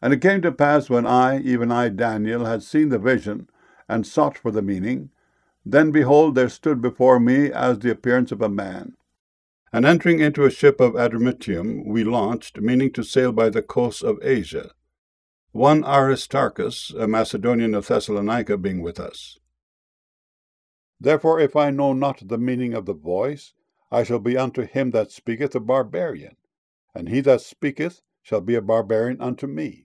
And it came to pass, when I, even I, Daniel, had seen the vision, and sought for the meaning, then behold, there stood before me as the appearance of a man. And entering into a ship of Adramyttium, we launched, meaning to sail by the coasts of Asia, one Aristarchus, a Macedonian of Thessalonica, being with us. Therefore, if I know not the meaning of the voice, I shall be unto him that speaketh a barbarian, and he that speaketh shall be a barbarian unto me.